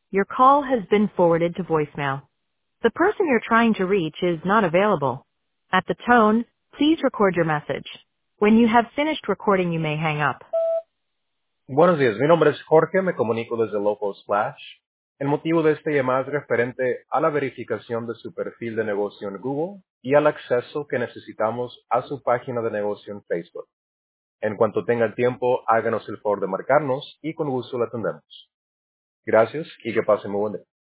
Your call has been forwarded to voicemail. The person you're trying to reach is not available. At the tone, please record your message. When you have finished recording, you may hang up. Buenos días, mi nombre es Jorge, me comunico desde Local Splash. El motivo de esta llamada es referente a la verificación de su perfil de negocio en Google y al acceso que necesitamos a su página de negocio en Facebook. En cuanto tenga el tiempo, háganos el favor de marcarnos y con gusto la atendemos. Gracias y que pasen muy buen día.